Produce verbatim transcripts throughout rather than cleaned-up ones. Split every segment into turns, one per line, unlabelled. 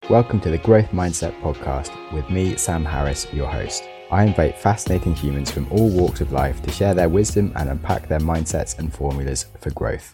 Welcome to the Growth Mindset Podcast with me, Sam Harris, your host. I invite fascinating humans from all walks of life to share their wisdom and unpack their mindsets and formulas for growth.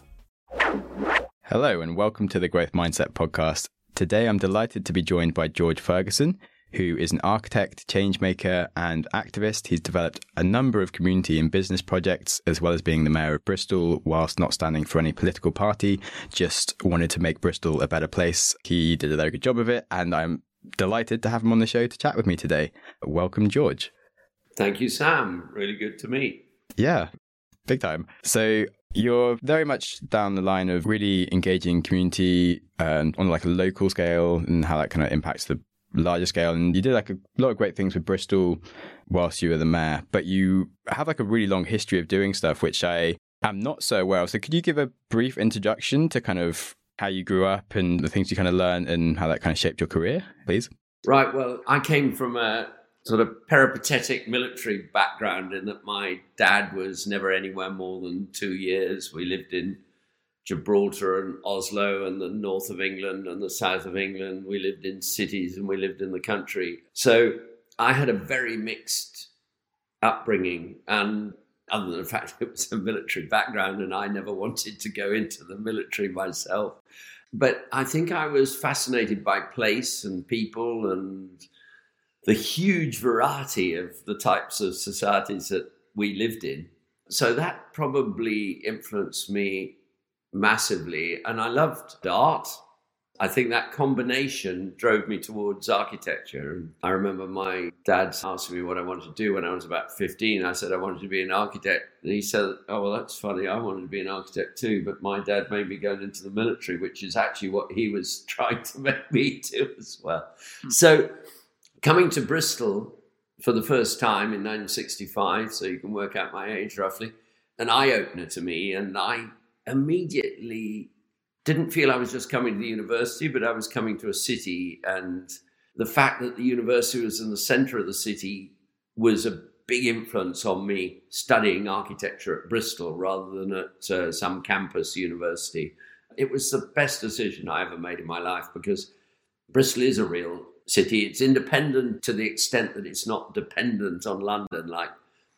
Hello and welcome to the Growth Mindset Podcast. Today I'm delighted to be joined by George Ferguson, who is an architect, changemaker and activist. He's developed a number of community and business projects, as well as being the mayor of Bristol, whilst not standing for any political party, just wanted to make Bristol a better place. He did a very good job of it, and I'm delighted to have him on the show to chat with me today. Welcome, George.
Thank you, Sam. Really good to meet.
Yeah, big time. So you're very much down the line of really engaging community um, on like a local scale and how that kind of impacts the larger scale. And you did like a lot of great things with Bristol whilst you were the mayor, but you have like a really long history of doing stuff, which I am not so aware of. So could you give a brief introduction to kind of how you grew up and the things you kind of learned and how that kind of shaped your career, please?
Right. Well, I came from a sort of peripatetic military background in that my dad was never anywhere more than two years. We lived in Gibraltar and Oslo and the north of England and the south of England. We lived in cities and we lived in the country. So I had a very mixed upbringing, and other than the fact it was a military background and I never wanted to go into the military myself. But I think I was fascinated by place and people and the huge variety of the types of societies that we lived in. So that probably influenced me massively. And I loved art. I think that combination drove me towards architecture. And I remember my dad asking me what I wanted to do when I was about fifteen. I said I wanted to be an architect. And he said, oh, well, that's funny. I wanted to be an architect too. But my dad made me go into the military, which is actually what he was trying to make me do as well. Hmm. So coming to Bristol for the first time in nineteen sixty-five, so you can work out my age roughly, an eye-opener to me. And I immediately didn't feel I was just coming to the university, but I was coming to a city. And the fact that the university was in the center of the city was a big influence on me studying architecture at Bristol rather than at uh, some campus university. It was the best decision I ever made in my life because Bristol is a real city. It's independent to the extent that it's not dependent on London like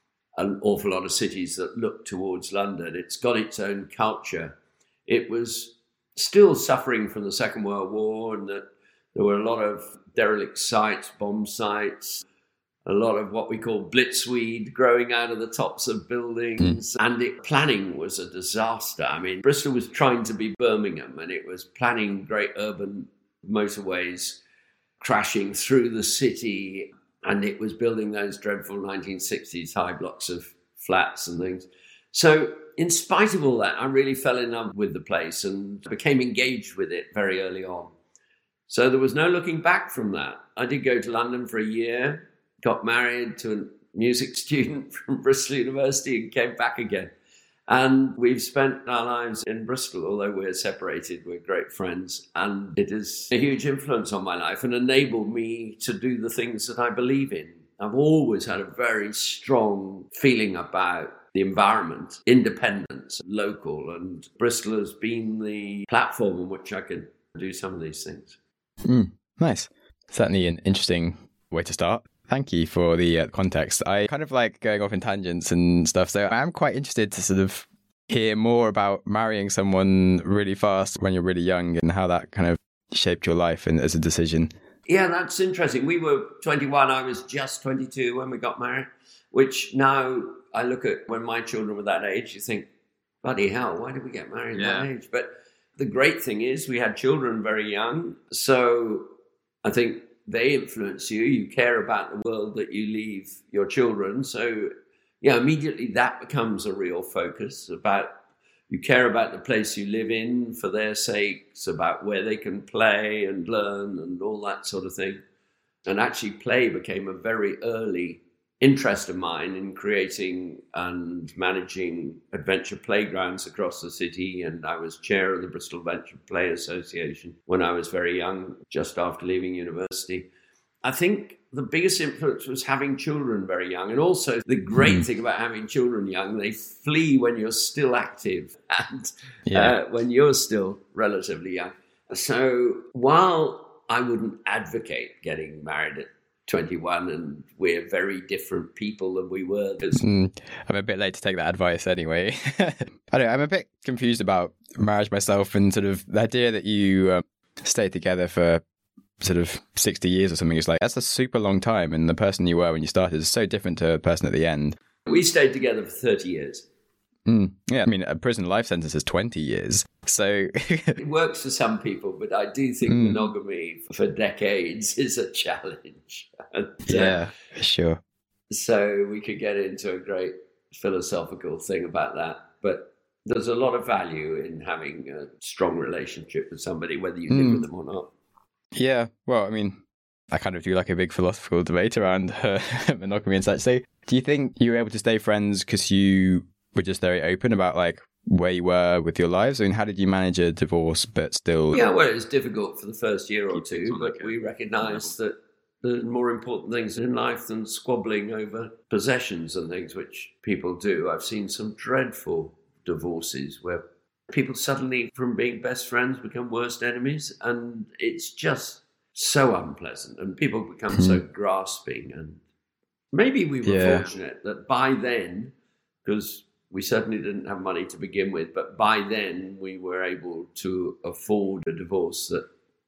an awful lot of cities that look towards London. It's got its own culture. It was still suffering from the Second World War, and that there were a lot of derelict sites, bomb sites, a lot of what we call blitzweed growing out of the tops of buildings. Mm. And it, planning was a disaster. I mean, Bristol was trying to be Birmingham, and it was planning great urban motorways crashing through the city. And it was building those dreadful nineteen sixties high blocks of flats and things. So in spite of all that, I really fell in love with the place and became engaged with it very early on. So there was no looking back from that. I did go to London for a year, got married to a music student from Bristol University and came back again. And we've spent our lives in Bristol, although we're separated, we're great friends. And it is a huge influence on my life and enabled me to do the things that I believe in. I've always had a very strong feeling about the environment, independence, local, and Bristol has been the platform on which I could do some of these things.
Mm, nice. Certainly an interesting way to start. Thank you for the uh, context. I kind of like going off in tangents and stuff, so I'm quite interested to sort of hear more about marrying someone really fast when you're really young and how that kind of shaped your life and as a decision.
Yeah, that's interesting. We were twenty-one, I was just twenty-two when we got married, which now I look at when my children were that age, you think, bloody hell, why did we get married
yeah.
at that age? But the great thing is we had children very young, so I think they influence you. You care about the world that you leave your children. So, yeah, immediately that becomes a real focus about you care about the place you live in for their sakes, about where they can play and learn and all that sort of thing. And actually play became a very early interest of mine in creating and managing adventure playgrounds across the city. And I was chair of the Bristol Adventure Play Association when I was very young, just after leaving university. I think the biggest influence was having children very young. And also the great mm. thing about having children young, they flee when you're still active and yeah. uh, when you're still relatively young. So while I wouldn't advocate getting married at twenty-one, and we're very different people than we were.
Mm, I'm a bit late to take that advice anyway. I don't know, I'm a bit confused about marriage myself, and sort of the idea that you um, stay together for sort of sixty years or something is like, that's a super long time, and the person you were when you started is so different to the person at the end.
We stayed together for thirty years.
Mm, yeah, I mean, a prison life sentence is twenty years. So
it works for some people, but I do think mm. monogamy for decades is a challenge. And,
yeah, uh, sure.
So we could get into a great philosophical thing about that. But there's a lot of value in having a strong relationship with somebody, whether you mm. live with them or not.
Yeah, well, I mean, I kind of do like a big philosophical debate around uh, monogamy and such. So do you think you were able to stay friends because you were just very open about like where you were with your lives? I mean, how did you manage a divorce but still...
Yeah, well, it was difficult for the first year or two, but we recognised that there's more important things in life than squabbling over possessions and things, which people do. I've seen some dreadful divorces where people suddenly, from being best friends, become worst enemies, and it's just so unpleasant, and people become mm-hmm. so grasping. And maybe we were yeah. fortunate that by then, because we certainly didn't have money to begin with, but by then we were able to afford a divorce that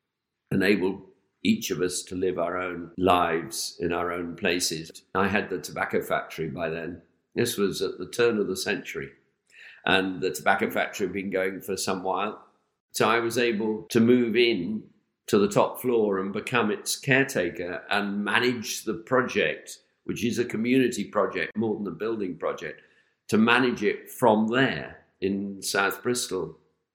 enabled each of us to live our own lives in our own places. I had the tobacco factory by then. This was at the turn of the century, and the tobacco factory had been going for some while. So I was able to move in to the top floor and become its caretaker and manage the project, which is a community project more than a building project, to manage it from there in South Bristol.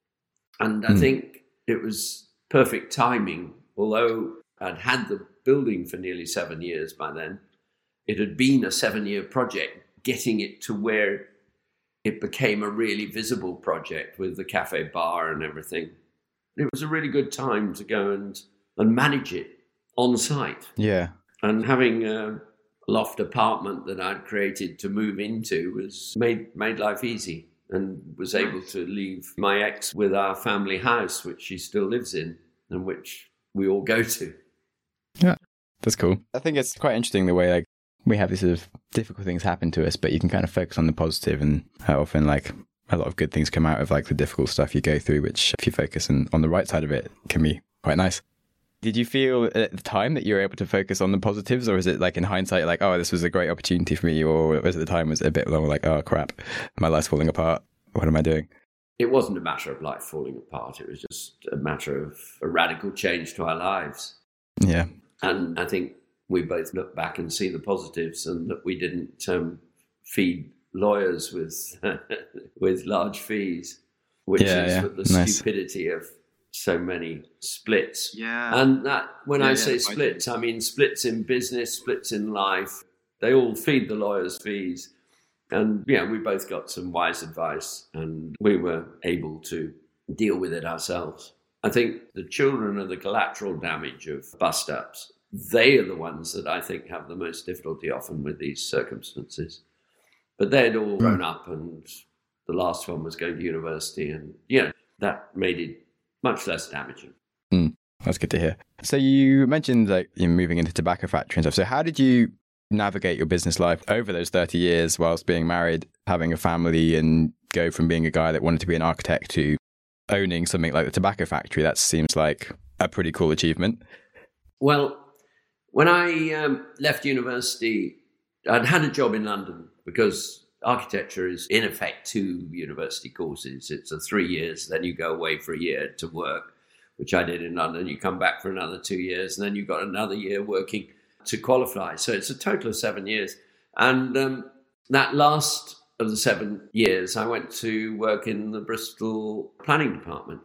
And I mm. think it was perfect timing. Although I'd had the building for nearly seven years by then, it had been a seven-year project, getting it to where it became a really visible project with the cafe bar and everything. It was a really good time to go and, and manage it on site.
Yeah.
And having a loft apartment that I'd created to move into was made made life easy, and was able to leave my ex with our family house, which she still lives in and which we all go to.
Yeah, that's cool. I think it's quite interesting the way like we have these sort of difficult things happen to us, but you can kind of focus on the positive, and how often like a lot of good things come out of like the difficult stuff you go through, which if you focus on, on the right side of it, can be quite nice. Did you feel at the time that you were able to focus on the positives, or is it like in hindsight, like, oh, this was a great opportunity for me, or was it the time was it a bit more like, oh crap, my life's falling apart, what am I doing?
It wasn't a matter of life falling apart. It was just a matter of a radical change to our lives.
Yeah.
And I think we both look back and see the positives, and that we didn't um, feed lawyers with with large fees, which
yeah,
is
yeah.
the
Nice.
stupidity of so many splits.
Yeah.
And that when
yeah,
I
yeah,
say splits, I mean splits in business, splits in life. They all feed the lawyers' fees. And yeah, we both got some wise advice, and we were able to deal with it ourselves. I think the children are the collateral damage of bust-ups. They are the ones that I think have the most difficulty often with these circumstances. But they'd all grown up, and the last one was going to university, and you know, that made it much less damaging.
Mm, that's good to hear. So you mentioned like you're moving into tobacco factory and stuff. So how did you navigate your business life over those thirty years whilst being married, having a family, and go from being a guy that wanted to be an architect to owning something like the tobacco factory? That seems like a pretty cool achievement.
Well, when I um, left university, I'd had a job in London, because architecture is in effect two university courses. It's a three years, then you go away for a year to work, which I did in London. You come back for another two years, and then you've got another year working to qualify. So it's a total of seven years. And um, that last of the seven years, I went to work in the Bristol Planning Department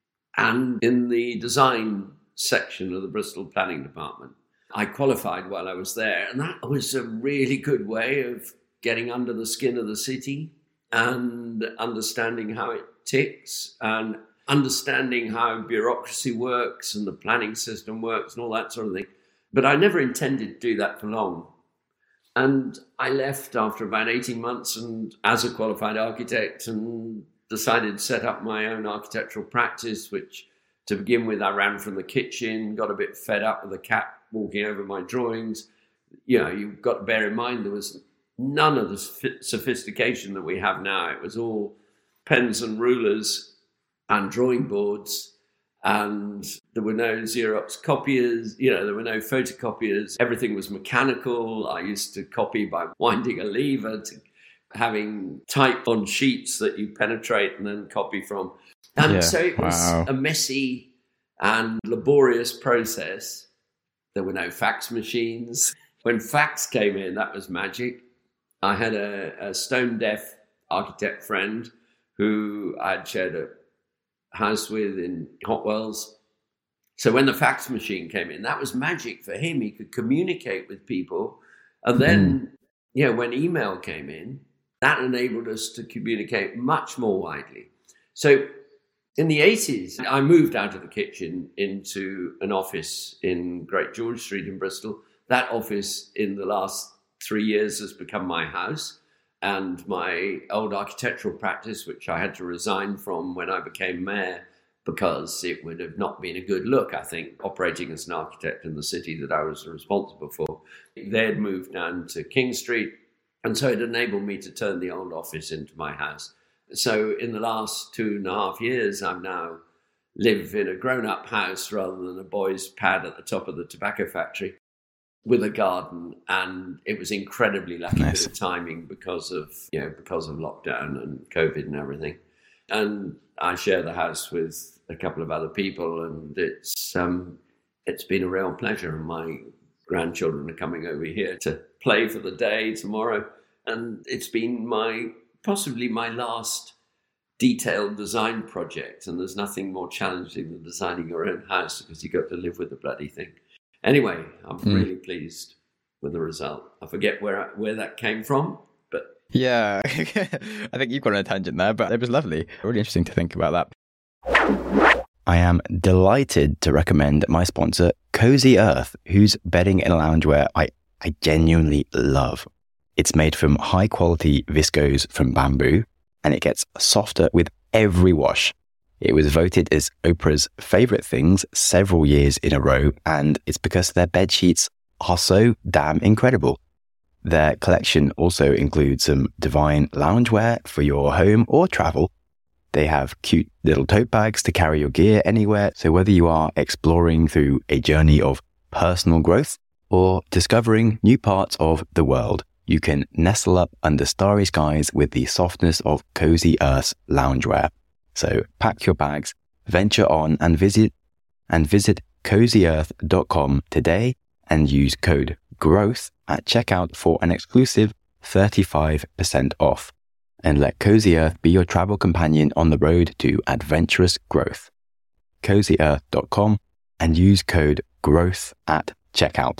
and in the design section of the Bristol Planning Department. I qualified while I was there, and that was a really good way of getting under the skin of the city and understanding how it ticks and understanding how bureaucracy works and the planning system works and all that sort of thing. But I never intended to do that for long. And I left after about eighteen months and as a qualified architect, and decided to set up my own architectural practice, which To begin with, I ran from the kitchen, got a bit fed up with the cat walking over my drawings. You know, you've got to bear in mind there was none of the sophistication that we have now. It was all pens and rulers and drawing boards, and there were no Xerox copiers, you know, there were no photocopiers. Everything was mechanical. I used to copy by winding a lever, to having type on sheets that you penetrate and then copy from. And yeah, so it was wow. a messy and laborious process. There were no fax machines. When fax came in, that was magic. I had a, a stone-deaf architect friend who I'd shared a house with in Hotwells. So when the fax machine came in, that was magic for him. He could communicate with people. And then, mm. you know, when email came in, that enabled us to communicate much more widely. So in the eighties, I moved out of the kitchen into an office in Great George Street in Bristol. That office in the last three years has become my house. And my old architectural practice, which I had to resign from when I became mayor, because it would have not been a good look, I think, operating as an architect in the city that I was responsible for. They had moved down to King Street, and so it enabled me to turn the old office into my house. So in the last two and a half years, I'm now live in a grown-up house rather than a boy's pad at the top of the tobacco factory, with a garden, and it was incredibly lucky nice. bit of timing because of, you know, because of lockdown and COVID and everything. And I share the house with a couple of other people, and it's um, it's been a real pleasure. And my grandchildren are coming over here to play for the day tomorrow, and it's been my possibly my last detailed design project. And there's nothing more challenging than designing your own house, because you got to live with the bloody thing. Anyway, I'm mm. really pleased with the result. I forget where where that came from, but...
Yeah, I think you've gone on a tangent there, but it was lovely. Really interesting to think about that. I am delighted to recommend my sponsor, Cozy Earth, whose bedding and loungewear I, I genuinely love. It's made from high-quality viscose from bamboo, and it gets softer with every wash. It was voted as Oprah's favourite things several years in a row, and it's because their bed sheets are so damn incredible. Their collection also includes some divine loungewear for your home or travel. They have cute little tote bags to carry your gear anywhere, so whether you are exploring through a journey of personal growth or discovering new parts of the world, you can nestle up under starry skies with the softness of Cozy Earth's loungewear. So pack your bags, venture on, and visit and visit cozy earth dot com today and use code GROWTH at checkout for an exclusive thirty-five percent off. And let Cozy Earth be your travel companion on the road to adventurous growth. cozy earth dot com and use code GROWTH at checkout.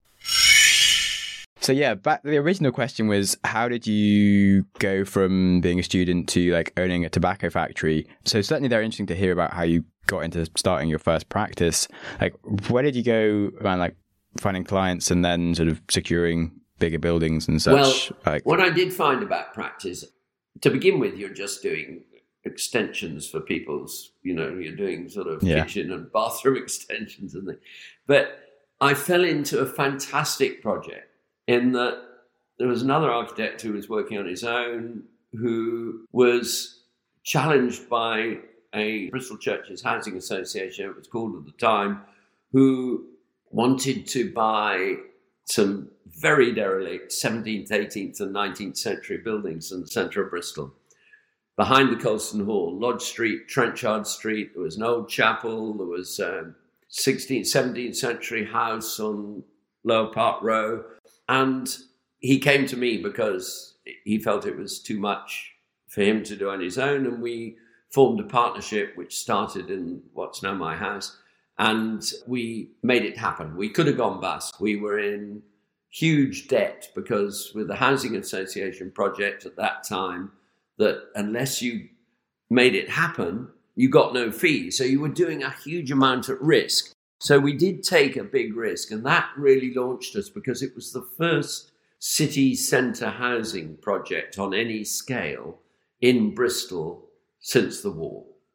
So yeah, back the original question was, how did you go from being a student to like owning a tobacco factory? So certainly they're interesting to hear about how you got into starting your first practice. Like, where did you go around like finding clients and then sort of securing bigger buildings and such?
Well,
like,
what I did find about practice, to begin with, you're just doing extensions for people's, you know, you're doing sort of yeah. kitchen and bathroom extensions and things. But I fell into a fantastic project, in that there was another architect who was working on his own, who was challenged by a Bristol Churches Housing Association, it was called at the time, who wanted to buy some very derelict seventeenth, eighteenth and nineteenth century buildings in the centre of Bristol. Behind the Colston Hall, Lodge Street, Trenchard Street, there was an old chapel, there was a sixteenth, seventeenth century house on Lower Park Row. And he came to me because he felt it was too much for him to do on his own. And we formed a partnership which started in what's now my house. And we made it happen. We could have gone bust. We were in huge debt because with the Housing Association project at that time, that unless you made it happen, you got no fee. So you were doing a huge amount at risk. So we did take a big risk, and that really launched us because it was the first city centre housing project on any scale in Bristol since the war.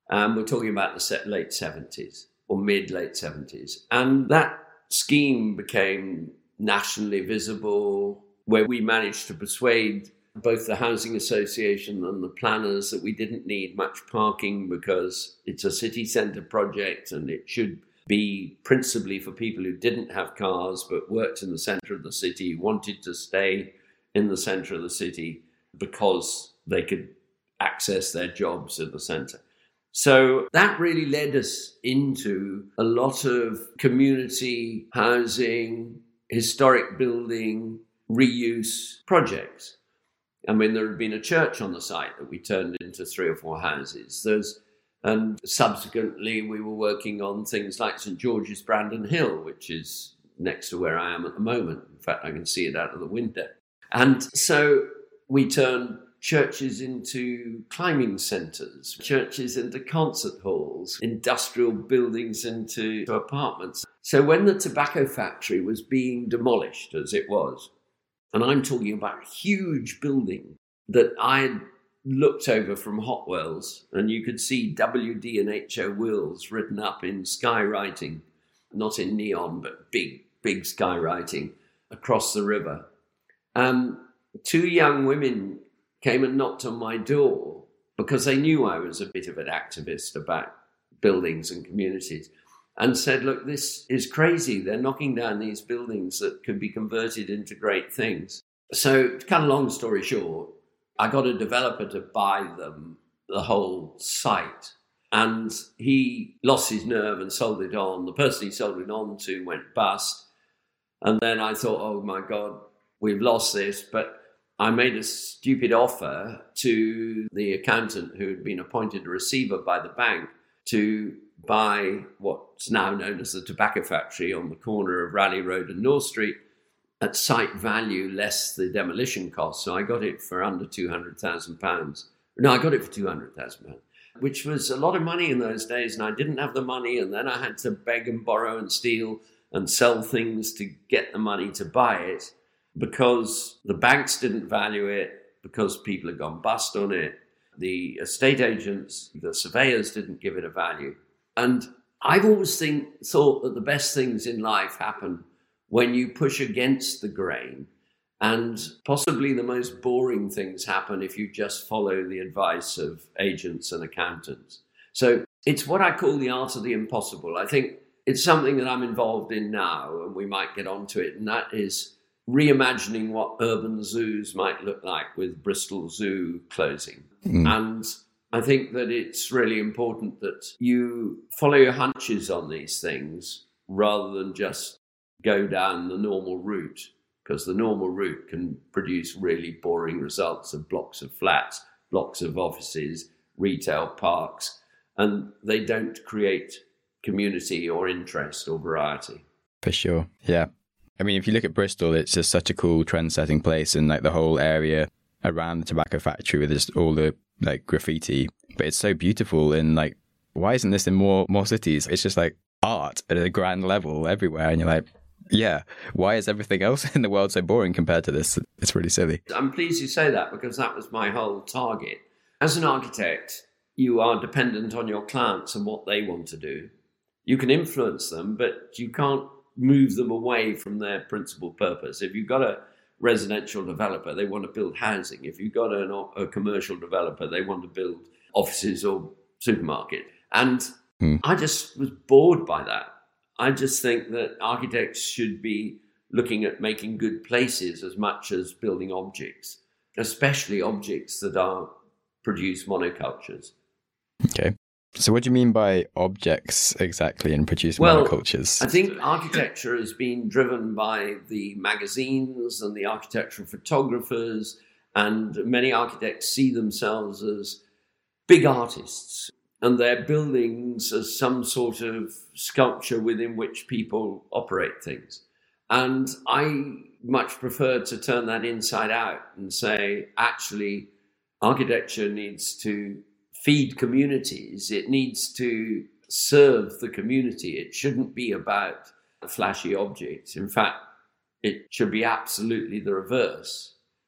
Um, we're talking about the set late seventies or mid-late seventies. And that scheme became nationally visible, where we managed to persuade both the Housing Association and the planners that we didn't need much parking because it's a city centre project and it should be principally for people who didn't have cars but worked in the centre of the city, wanted to stay in the centre of the city because they could access their jobs at the centre. So that really led us into a lot of community housing, historic building, reuse projects. I mean, there had been a church on the site that we turned into three or four houses. There's, and subsequently, we were working on things like St George's Brandon Hill, which is next to where I am at the moment. In fact, I can see it out of the window. And so we turned churches into climbing centres, churches into concert halls, industrial buildings into apartments. So when the tobacco factory was being demolished, as it was, and I'm talking about a huge building that I had looked over from Hotwells, and you could see W D and H O Wills written up in skywriting, not in neon, but big, big skywriting across the river. Um, two young women came and knocked on my door because they knew I was a bit of an activist about buildings and communities, and said, look, this is crazy. They're knocking down these buildings that could be converted into great things. So to cut a long story short, I got a developer to buy them, the whole site. And he lost his nerve and sold it on. The person he sold it on to went bust. And then I thought, oh my God, we've lost this. But I made a stupid offer to the accountant who had been appointed a receiver by the bank to buy what's now known as the tobacco factory on the corner of Raleigh Road and North Street at site value less the demolition cost. So I got it for under two hundred thousand pounds. No, I got it for two hundred thousand pounds, which was a lot of money in those days. And I didn't have the money. And then I had to beg and borrow and steal and sell things to get the money to buy it because the banks didn't value it, because people had gone bust on it. The estate agents, the surveyors didn't give it a value. And I've always think, thought that the best things in life happen when you push against the grain, and possibly the most boring things happen if you just follow the advice of agents and accountants. So it's what I call the art of the impossible. I think it's something that I'm involved in now, and we might get onto it, and that is reimagining what urban zoos might look like with Bristol Zoo closing. Mm. And I think that it's really important that you follow your hunches on these things rather than just go down the normal route, because the normal route can produce really boring results of blocks of flats, blocks of offices, retail parks, and they don't create community or interest or variety.
For sure, yeah. I mean, if you look at Bristol, it's just such a cool trend-setting place, and like the whole area around the tobacco factory with just all the like graffiti, but it's so beautiful. And like, why isn't this in more more cities? It's just like art at a grand level everywhere, and you're like, yeah, why is everything else in the world so boring compared to this? It's really silly.
I'm pleased you say that, because that was my whole target. As an architect, you are dependent on your clients and what they want to do. You can influence them, but you can't move them away from their principal purpose. If you've got a residential developer, they want to build housing. If you've got an, a commercial developer, they want to build offices or supermarket. And hmm. I just was bored by that. I just think that architects should be looking at making good places as much as building objects, especially objects that are produce monocultures.
Okay. So what do you mean by objects exactly and produce
well,
monocultures?
I think architecture has been driven by the magazines and the architectural photographers, and many architects see themselves as big artists and their buildings as some sort of sculpture within which people operate things. And I much prefer to turn that inside out and say, actually, architecture needs to feed communities. It needs to serve the community. It shouldn't be about flashy objects. In fact, it should be absolutely the reverse.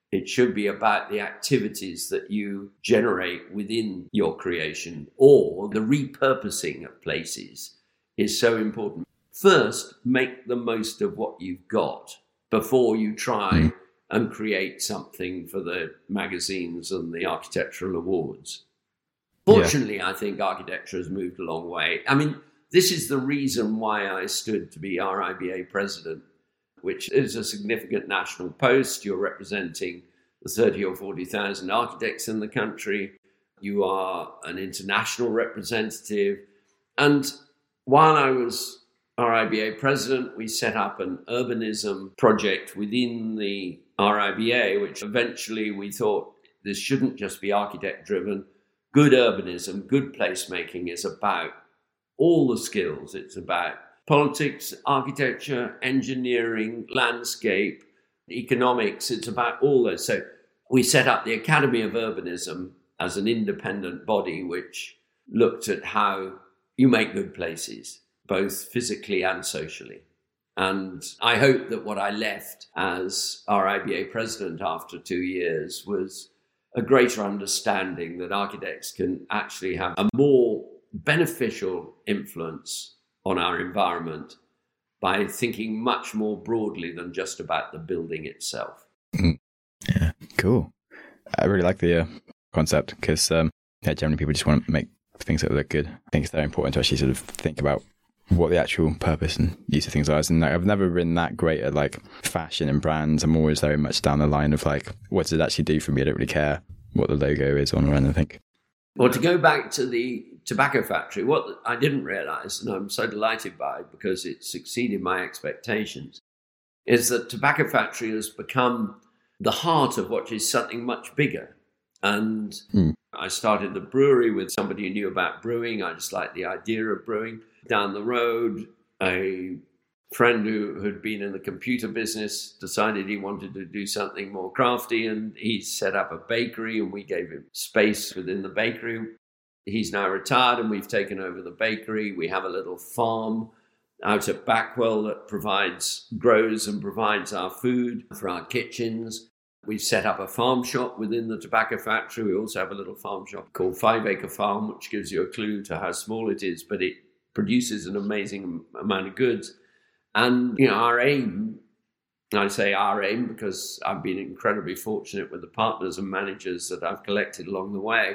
It should be about the activities that you generate within your creation, or the repurposing of places is so important. First, make the most of what you've got before you try mm. and create something for the magazines and the architectural awards. Fortunately, yeah. I think architecture has moved a long way. I mean, this is the reason why I stood to be R I B A president, which is a significant national post. You're representing the thirty or forty thousand architects in the country. You are an international representative. And while I was R I B A president, we set up an urbanism project within the R I B A, which eventually we thought this shouldn't just be architect driven. Good urbanism, good placemaking is about all the skills. It's about politics, architecture, engineering, landscape, economics. It's about all those. So we set up the Academy of Urbanism as an independent body which looked at how you make good places, both physically and socially. And I hope that what I left as R I B A president after two years was a greater understanding that architects can actually have a more beneficial influence on our environment by thinking much more broadly than just about the building itself.
Mm. Yeah, cool. I really like the uh, concept because um, yeah, generally people just want to make things that look good. I think it's very important to actually sort of think about what the actual purpose and use of things are. And I've never been that great at like fashion and brands. I'm always very much down the line of like, what does it actually do for me? I don't really care what the logo is on or anything.
Well, to go back to the tobacco factory, what I didn't realise, and I'm so delighted by it because it succeeded my expectations, is that tobacco factory has become the heart of what is something much bigger. And mm. I started the brewery with somebody who knew about brewing. I just liked the idea of brewing. Down the road, a friend who had been in the computer business decided he wanted to do something more crafty, and he set up a bakery, and we gave him space within the bakery. He's now retired, and we've taken over the bakery. We have a little farm out at Backwell that provides, grows and provides our food for our kitchens. We've set up a farm shop within the tobacco factory. We also have a little farm shop called Five Acre Farm, which gives you a clue to how small it is, but it produces an amazing amount of goods. And, you know, our aim, I say our aim because I've been incredibly fortunate with the partners and managers that I've collected along the way,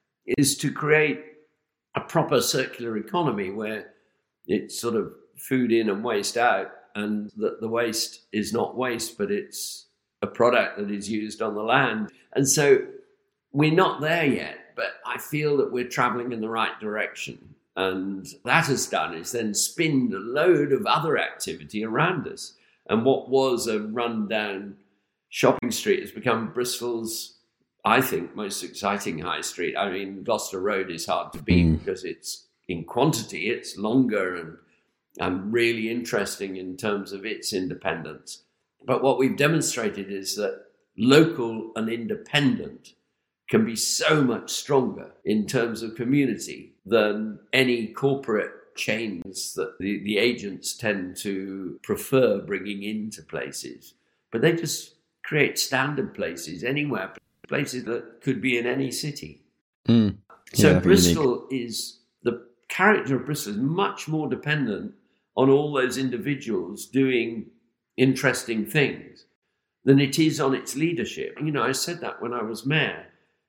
is to create a proper circular economy where it's sort of food in and waste out, and that the waste is not waste, but it's a product that is used on the land. And so we're not there yet, but I feel that we're traveling in the right direction. And that has done is then spinned a load of other activity around us. And what was a rundown shopping street has become Bristol's, I think, most exciting high street. I mean, Gloucester Road is hard to beat mm. because it's in quantity, it's longer and, and really interesting in terms of its independence. But what we've demonstrated is that local and independent can be so much stronger in terms of community than any corporate chains that the, the agents tend to prefer bringing into places. But they just create standard places anywhere, places that could be in any city.
Mm.
So
yeah,
Bristol is, the character of Bristol is much more dependent on all those individuals doing interesting things than it is on its leadership. You know, I said that when I was mayor.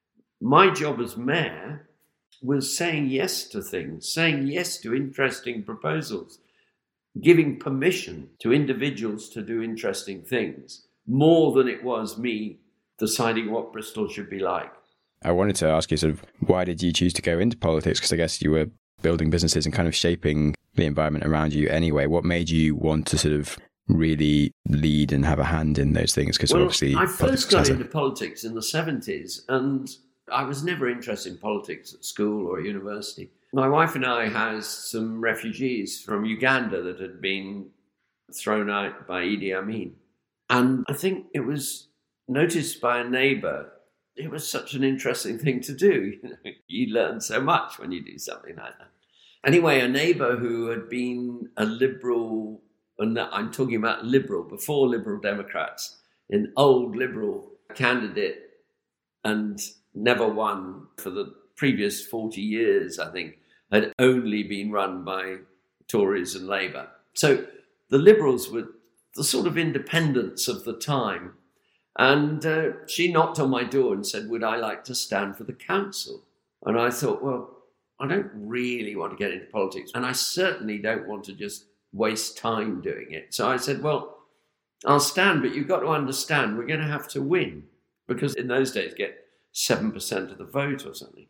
My job as mayor was saying yes to things, saying yes to interesting proposals, giving permission to individuals to do interesting things, more than it was me deciding what Bristol should be like.
I wanted to ask you sort of, why did you choose to go into politics? Because I guess you were building businesses and kind of shaping the environment around you anyway. What made you want to sort of really lead and have a hand in those things? Because
well,
obviously
I first got into politics in the seventies, and I was never interested in politics at school or university. My wife and I had some refugees from Uganda that had been thrown out by Idi Amin. And I think it was noticed by a neighbour. It was such an interesting thing to do. You know, you learn so much when you do something like that. Anyway, a neighbour who had been a liberal, and I'm talking about liberal, before Liberal Democrats, an old liberal candidate and never won for the previous forty years, I think, had only been run by Tories and Labour. So the Liberals were the sort of independents of the time. And uh, she knocked on my door and said, would I like to stand for the council? And I thought, well, I don't really want to get into politics. And I certainly don't want to just waste time doing it. So I said, well, I'll stand, but you've got to understand we're going to have to win. Because in those days, get seven percent of the vote or something.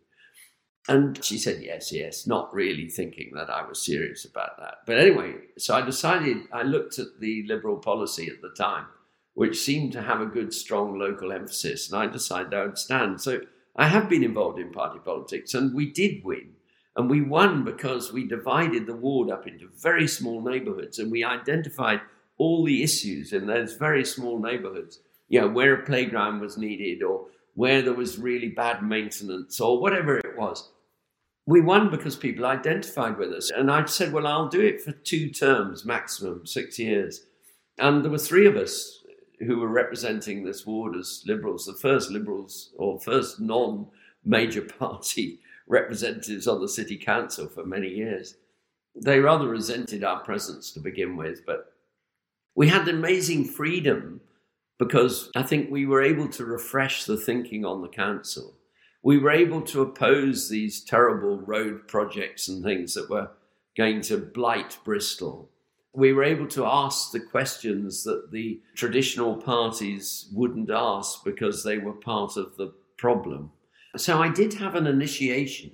And she said, yes, yes, not really thinking that I was serious about that. But anyway, so I decided, I looked at the Liberal policy at the time, which seemed to have a good, strong local emphasis. And I decided I would stand. So I have been involved in party politics, and we did win. And we won because we divided the ward up into very small neighbourhoods, and we identified all the issues in those very small neighbourhoods, you know, where a playground was needed or where there was really bad maintenance or whatever it was. We won because people identified with us. And I said, well, I'll do it for two terms, maximum, six years. And there were three of us who were representing this ward as Liberals, the first Liberals or first non-major party representatives on the city council for many years. They rather resented our presence to begin with, but we had amazing freedom because I think we were able to refresh the thinking on the council. We were able to oppose these terrible road projects and things that were going to blight Bristol. We were able to ask the questions that the traditional parties wouldn't ask because they were part of the problem. So I did have an initiation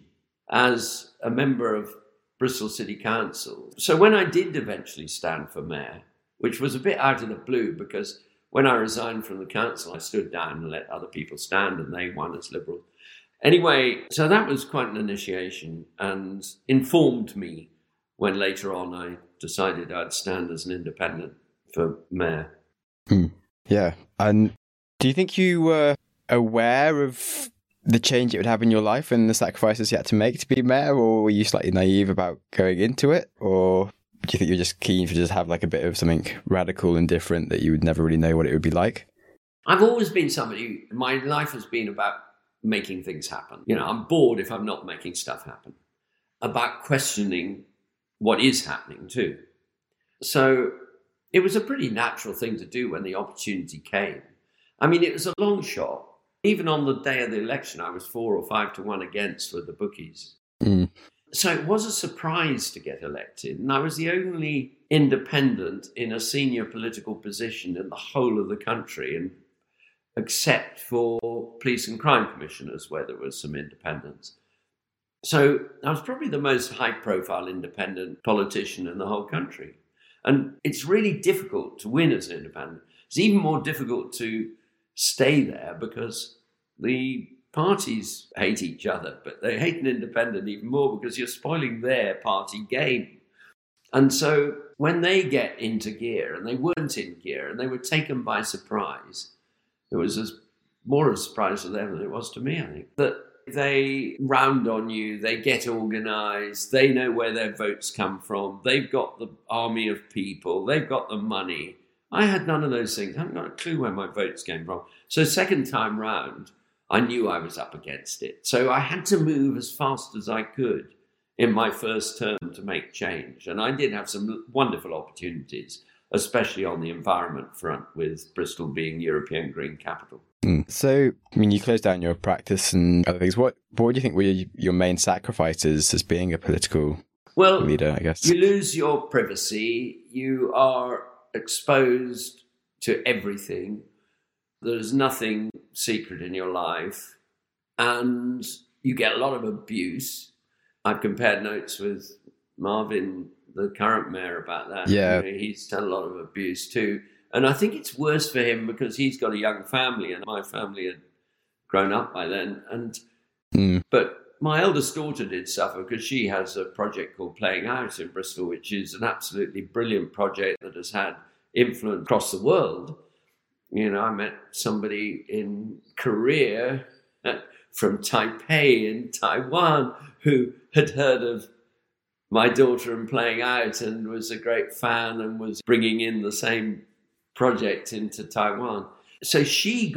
as a member of Bristol City Council. So when I did eventually stand for mayor, which was a bit out of the blue because when I resigned from the council, I stood down and let other people stand and they won as Liberals. Anyway, so that was quite an initiation and informed me when later on I decided I'd stand as an independent for mayor.
Hmm. Yeah. And do you think you were aware of the change it would have in your life and the sacrifices you had to make to be mayor, or were you slightly naive about going into it? Or do you think you're just keen to just have like a bit of something radical and different that you would never really know what it would be like?
I've always been somebody, my life has been about making things happen. You know, I'm bored if I'm not making stuff happen. About questioning what is happening too. So it was a pretty natural thing to do when the opportunity came. I mean, it was a long shot. Even on the day of the election, I was four or five to one against with the bookies.
Mm.
So it was a surprise to get elected. And I was the only independent in a senior political position in the whole of the country, and except for police and crime commissioners, where there was some independents. So I was probably the most high-profile independent politician in the whole country. And it's really difficult to win as an independent. It's even more difficult to stay there because the parties hate each other, but they hate an independent even more because you're spoiling their party game. And so when they get into gear, and they weren't in gear, and they were taken by surprise, it was as more of a surprise to them than it was to me, I think, that they round on you, they get organised, they know where their votes come from, they've got the army of people, they've got the money. I had none of those things. I haven't got a clue where my votes came from. So second time round, I knew I was up against it. So I had to move as fast as I could in my first term to make change. And I did have some wonderful opportunities, especially on the environment front, with Bristol being European Green Capital.
Mm. So, I mean, you closed down your practice and other things. What, what do you think were your main sacrifices as being a political well, leader, I guess?
You lose your privacy. You are exposed to everything. There's nothing secret in your life. And you get a lot of abuse. I've compared notes with Marvin, the current mayor, about that.
Yeah.
You know, he's done a lot of abuse too. And I think it's worse for him because he's got a young family and my family had grown up by then. And
mm.
But my eldest daughter did suffer because she has a project called Playing Out in Bristol, which is an absolutely brilliant project that has had influence across the world. You know, I met somebody in Korea from Taipei in Taiwan who had heard of my daughter and Playing Out and was a great fan and was bringing in the same project into Taiwan. So she got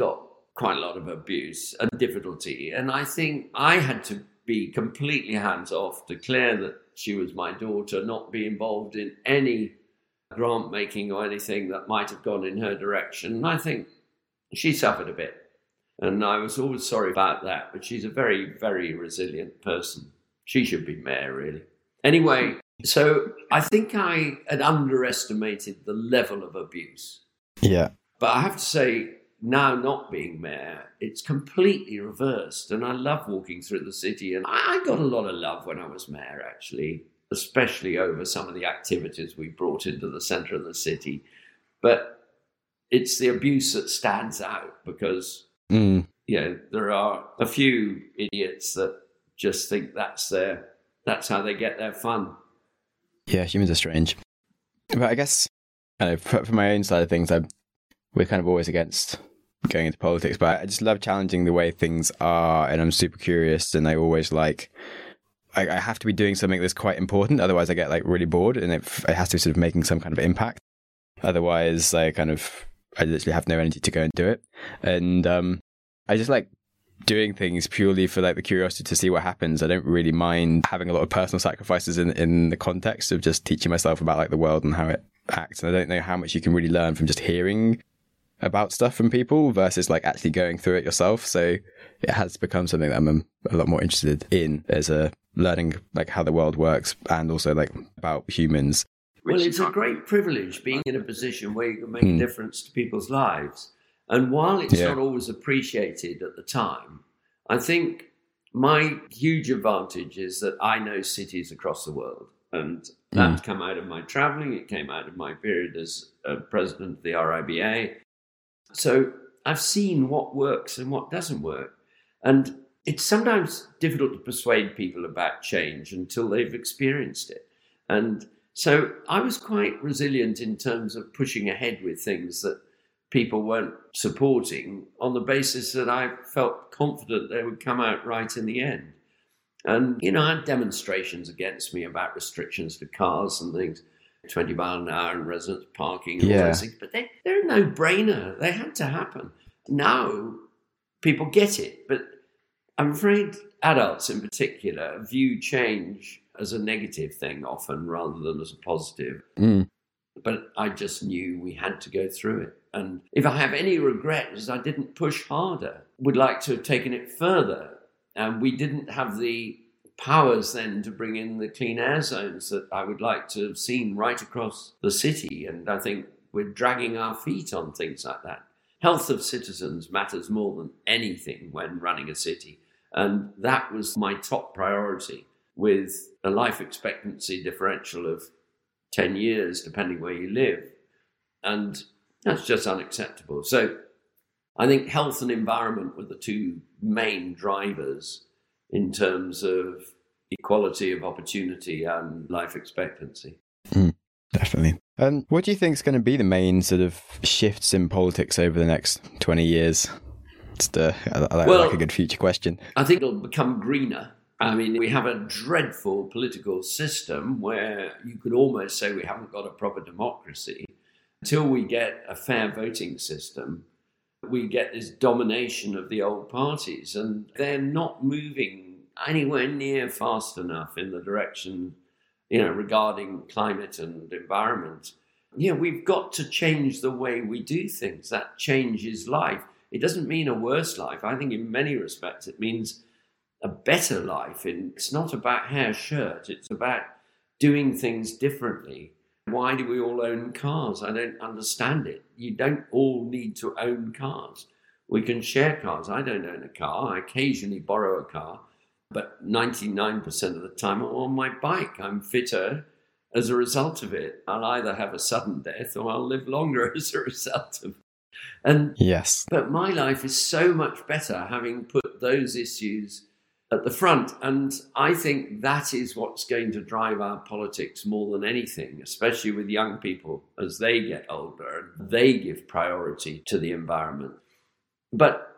quite a lot of abuse and difficulty. And I think I had to be completely hands off, declare that she was my daughter, not be involved in any grant making or anything that might have gone in her direction. And I think she suffered a bit. And I was always sorry about that. But she's a very, very resilient person. She should be mayor, really. Anyway, so I think I had underestimated the level of abuse.
Yeah.
But I have to say, now not being mayor, it's completely reversed. And I love walking through the city. And I got a lot of love when I was mayor, actually, especially over some of the activities we brought into the centre of the city. But it's the abuse that stands out because, mm. you know, there are a few idiots that just think that's their, that's how they get their fun.
Yeah, humans are strange. But I guess, I know, for, for my own side of things, I'm, we're kind of always against going into politics, but I just love challenging the way things are, and I'm super curious, and I always like, I, I have to be doing something that's quite important, otherwise I get like really bored, and it, it has to be sort of making some kind of impact. Otherwise, I kind of, I literally have no energy to go and do it. And um, I just like doing things purely for like the curiosity to see what happens. I don't really mind having a lot of personal sacrifices in, in the context of just teaching myself about like the world and how it acts. And I don't know how much you can really learn from just hearing about stuff from people versus like actually going through it yourself. So it has become something that I'm a lot more interested in as a learning like how the world works and also like about humans.
Well, it's a great privilege being in a position where you can make mm. a difference to people's lives. And while it's yeah. not always appreciated at the time, I think my huge advantage is that I know cities across the world. And that's mm. come out of my traveling. It came out of my period as uh, president of the R I B A. So I've seen what works and what doesn't work. And it's sometimes difficult to persuade people about change until they've experienced it. And so I was quite resilient in terms of pushing ahead with things that people weren't supporting on the basis that I felt confident they would come out right in the end. And, you know, I had demonstrations against me about restrictions to cars and things, twenty mile an hour and residence parking and yeah. all those things, but they, they're a no-brainer. They had to happen. Now people get it, but I'm afraid adults in particular view change as a negative thing often rather than as a positive. Mm. But I just knew we had to go through it. And if I have any regrets, I didn't push harder. Would like to have taken it further. And we didn't have the powers then to bring in the clean air zones that I would like to have seen right across the city. And I think we're dragging our feet on things like that. Health of citizens matters more than anything when running a city. And that was my top priority, with a life expectancy differential of ten years, depending where you live. And that's just unacceptable. So I think health and environment were the two main drivers in terms of equality of opportunity and life expectancy.
Mm, definitely. And what do you think is going to be the main sort of shifts in politics over the next twenty years? It's the, I, I
well,
like a good future question.
I think it'll become greener. I mean, we have a dreadful political system where you could almost say we haven't got a proper democracy. Until we get a fair voting system, we get this domination of the old parties, and they're not moving anywhere near fast enough in the direction, you know, regarding climate and environment. Yeah, we've got to change the way we do things. That changes life. It doesn't mean a worse life. I think in many respects it means a better life. And it's not about hair shirt. It's about doing things differently. Why do we all own cars? I don't understand it. You don't all need to own cars. We can share cars. I don't own a car. I occasionally borrow a car, but ninety-nine percent of the time I'm on my bike. I'm fitter as a result of it. I'll either have a sudden death or I'll live longer as a result of it. And
yes,
but my life is so much better having put those issues at the front. And I think that is what's going to drive our politics more than anything, especially with young people as they get older and they give priority to the environment. But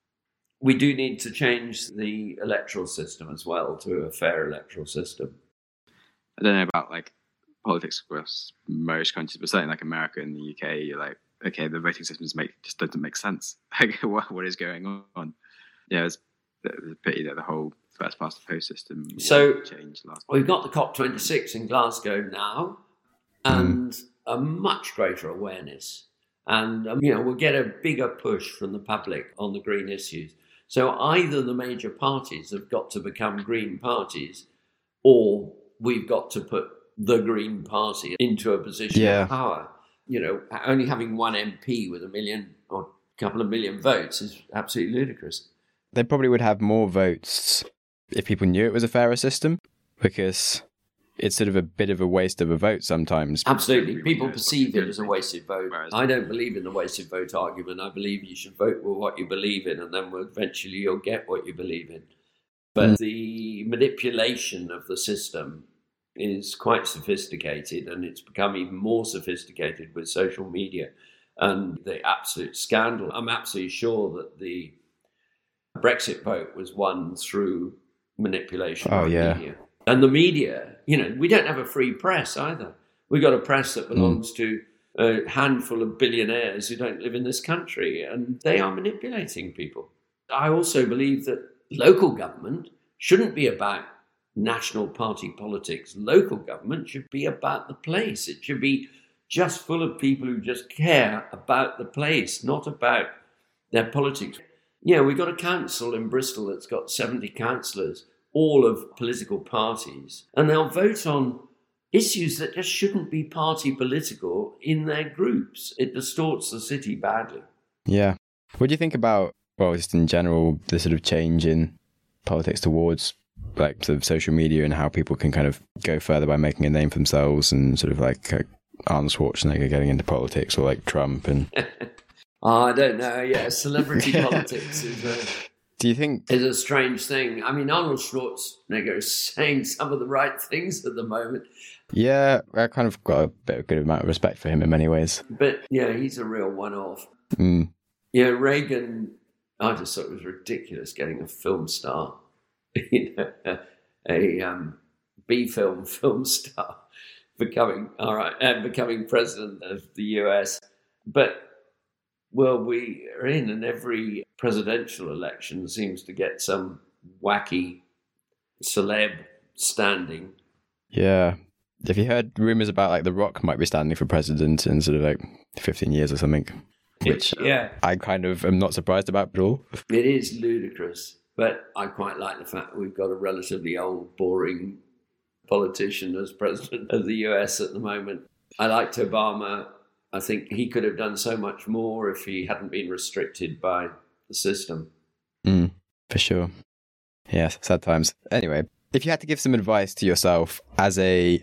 we do need to change the electoral system as well to a fair electoral system.
I don't know about like politics across most countries, but certainly like America and the U K, you're like okay, the voting systems make just doesn't make sense. Like, what, what is going on? Yeah, it's, it's a pity that the whole first past the post system
so
changed last.
We've got the COP twenty-six in Glasgow now, and mm. a much greater awareness, and um, you know, we'll get a bigger push from the public on the green issues. So either the major parties have got to become green parties, or we've got to put the Green Party into a position yeah. of power. You know, only having one M P with a million or a couple of million votes is absolutely ludicrous.
They probably would have more votes if people knew it was a fairer system, because it's sort of a bit of a waste of a vote sometimes.
Absolutely. People perceive it as a wasted vote. I don't believe in the wasted vote argument. I believe you should vote for what you believe in, and then eventually you'll get what you believe in. But mm. the manipulation of the system is quite sophisticated, and it's become even more sophisticated with social media and the absolute scandal. I'm absolutely sure that the Brexit vote was won through manipulation
oh,
of
yeah.
media. And the media, you know, we don't have a free press either. We've got a press that belongs mm. to a handful of billionaires who don't live in this country, and they are manipulating people. I also believe that local government shouldn't be about national party politics. Local government should be about the place. It should be just full of people who just care about the place, not about their politics. You know, we've got a council in Bristol that's got seventy councillors, all of political parties, and they'll vote on issues that just shouldn't be party political in their groups. It distorts the city badly.
Yeah. What do you think about, well, just in general, the sort of change in politics towards like sort of social media and how people can kind of go further by making a name for themselves, and sort of like uh, Arnold Schwarzenegger getting into politics, or like Trump and...
oh, I don't know. Yeah, celebrity politics is a...
Do you think...
is a strange thing. I mean, Arnold Schwarzenegger is saying some of the right things at the moment.
Yeah, I kind of got a bit of a good amount of respect for him in many ways.
But yeah, he's a real one-off.
Mm.
Yeah, Reagan, I just thought it was ridiculous getting a film star, you know, a, a um, B-film film star becoming, all right, and becoming president of the U S. But well, we are in, and every presidential election seems to get some wacky celeb standing.
Yeah. Have you heard rumours about like The Rock might be standing for president in sort of like fifteen years or something? Which
yeah.
I kind of am not surprised about at all.
It is ludicrous, but I quite like the fact that we've got a relatively old, boring politician as president of the U S at the moment. I liked Obama. I think he could have done so much more if he hadn't been restricted by the system.
Mm, for sure. Yes, sad times. Anyway, if you had to give some advice to yourself as a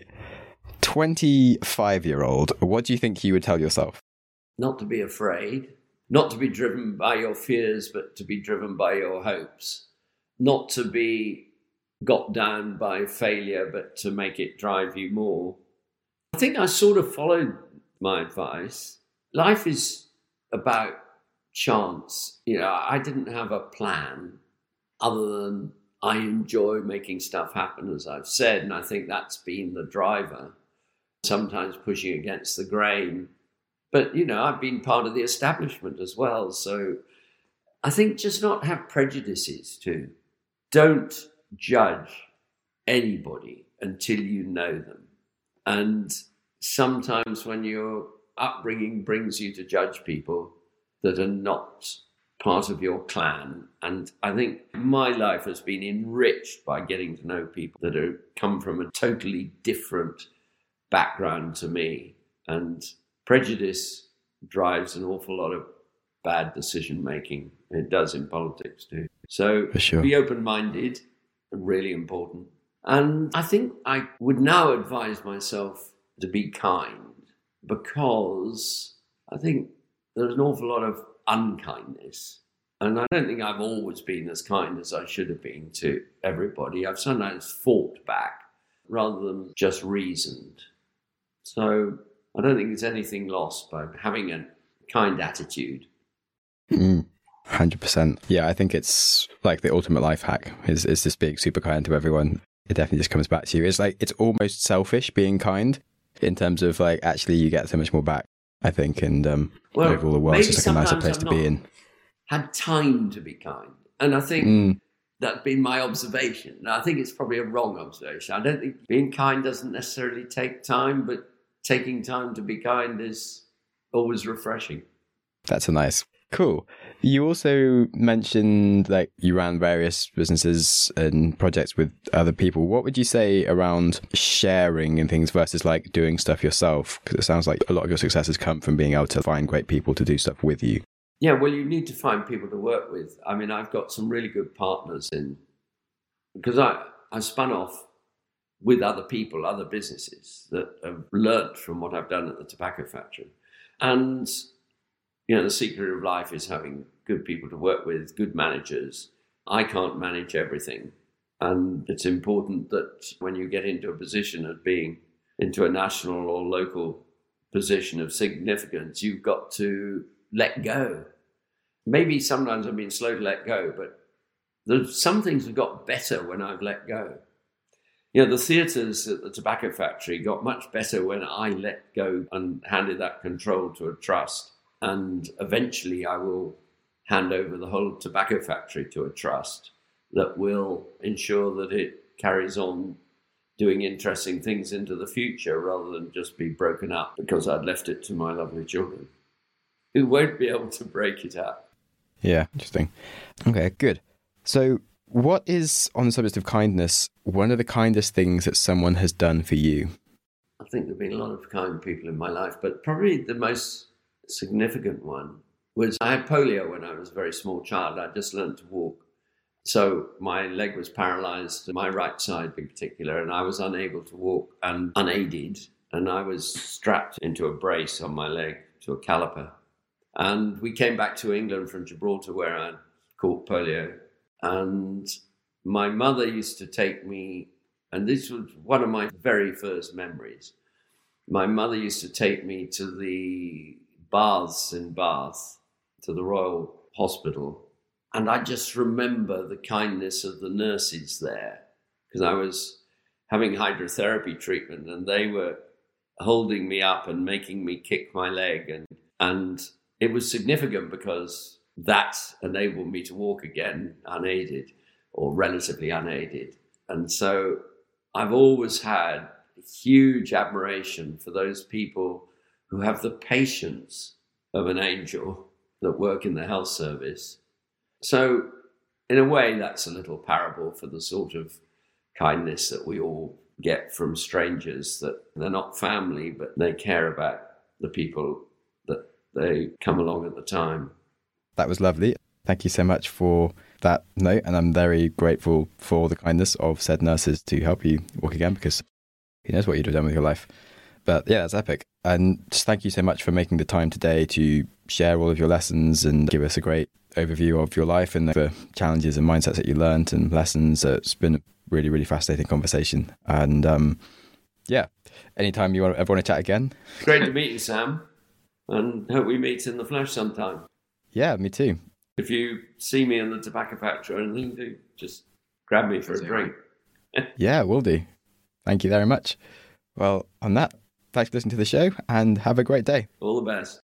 twenty-five-year-old, what do you think you would tell yourself?
Not to be afraid, not to be driven by your fears, but to be driven by your hopes. Not to be got down by failure, but to make it drive you more. I think I sort of followed my advice. Life is about chance. You know, I didn't have a plan other than I enjoy making stuff happen, as I've said, and I think that's been the driver, sometimes pushing against the grain. But, you know, I've been part of the establishment as well, so I think just not have prejudices too. Don't judge anybody until you know them. And sometimes when your upbringing brings you to judge people that are not part of your clan, and I think my life has been enriched by getting to know people that have come from a totally different background to me, and prejudice drives an awful lot of bad decision making. It does in politics too. So
For sure.
Be open-minded, really important. And I think I would now advise myself to be kind, because I think there's an awful lot of unkindness. And I don't think I've always been as kind as I should have been to everybody. I've sometimes fought back rather than just reasoned. So I don't think there's anything lost by having a kind attitude.
Mm, one hundred percent. Yeah, I think it's like the ultimate life hack is, is just being super kind to everyone. It definitely just comes back to you. It's like, it's almost selfish being kind in terms of like, actually you get so much more back I think, and um,
well,
overall the world's just like a nicer place
I've
to
not
be in.
Had time to be kind, and I think
Mm.
that's been my observation. And I think it's probably a wrong observation. I don't think being kind doesn't necessarily take time, but taking time to be kind is always refreshing.
That's a nice, cool. You also mentioned like you ran various businesses and projects with other people. What would you say around sharing and things versus like doing stuff yourself? Because it sounds like a lot of your successes come from being able to find great people to do stuff with you.
Yeah, well, you need to find people to work with. I mean, I've got some really good partners in, because I, I spun off with other people, other businesses that have learnt from what I've done at the tobacco factory. And you know, the secret of life is having good people to work with, good managers. I can't manage everything. And it's important that when you get into a position of being into a national or local position of significance, you've got to let go. Maybe sometimes I've been slow to let go, but there's some things have got better when I've let go. You know, the theatres at the tobacco factory got much better when I let go and handed that control to a trust. And eventually I will hand over the whole tobacco factory to a trust that will ensure that it carries on doing interesting things into the future rather than just be broken up because I'd left it to my lovely children who won't be able to break it up.
Yeah, interesting. Okay, good. So what is, on the subject of kindness, one of the kindest things that someone has done for you?
I think there have been a lot of kind people in my life, but probably the most significant one was I had polio when I was a very small child. I just learned to walk. So my leg was paralyzed, my right side in particular, and I was unable to walk and unaided. And I was strapped into a brace on my leg to a caliper. And we came back to England from Gibraltar where I caught polio. And my mother used to take me, and this was one of my very first memories. My mother used to take me to the baths in Bath, to the Royal Hospital. And I just remember the kindness of the nurses there, because I was having hydrotherapy treatment and they were holding me up and making me kick my leg. And, and it was significant because that enabled me to walk again unaided or relatively unaided. And so I've always had huge admiration for those people who have the patience of an angel that work in the health service. So in a way, that's a little parable for the sort of kindness that we all get from strangers, that they're not family, but they care about the people that they come along at the time.
That was lovely. Thank you so much for that note. And I'm very grateful for the kindness of said nurses to help you walk again, because who knows what you'd have done with your life. But yeah, that's epic. And just thank you so much for making the time today to share all of your lessons and give us a great overview of your life and the challenges and mindsets that you learned and lessons. It's been a really, really fascinating conversation. And um, yeah, anytime you ever want to chat again.
Great to meet you, Sam. And hope we meet in the flesh sometime.
Yeah, me too.
If you see me in the tobacco factory or anything, do just grab me for a drink.
Yeah, will do. Thank you very much. Well, on that, thanks for listening to the show and have a great day.
All the best.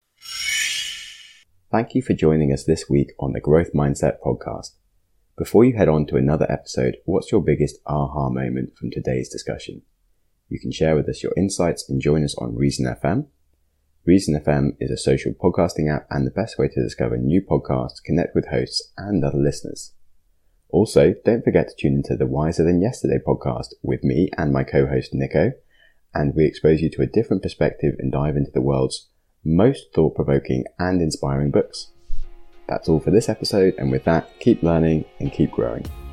Thank you for joining us this week on the Growth Mindset Podcast. Before you head on to another episode, what's your biggest aha moment from today's discussion? You can share with us your insights and join us on Reason F M. Reason F M is a social podcasting app and the best way to discover new podcasts, connect with hosts and other listeners. Also, don't forget to tune into the Wiser Than Yesterday podcast with me and my co-host Nico, and we expose you to a different perspective and dive into the world's most thought-provoking and inspiring books. That's all for this episode, and with that, keep learning and keep growing.